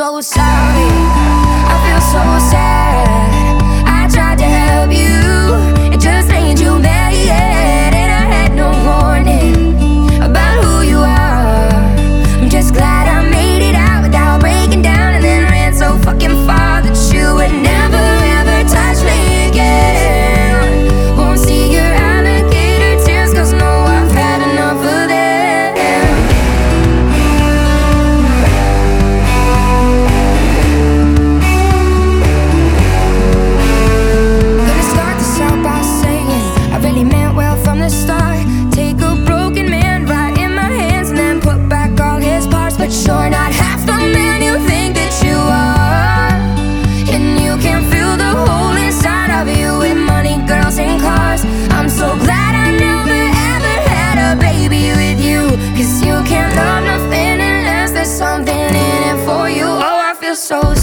so sorry, I feel so sad. I tried to help you, it just made you mad, and I had no warning about who you are. I'm just glad I made it out without breaking down, and then ran so fucking far that you would never ever touch me again. Won't see your alligator tears, 'cause no, I've had enough of them. Gonna start this out by saying I really meant well from the start. Take a broken man right in my hands and then put back all his parts, but you're not half the man you think that you are. And you can fill the hole inside of you with money, girls, and cars. I'm so glad I never ever had a baby with you, 'cause you can't love nothing unless there's something in it for you. Oh, I feel so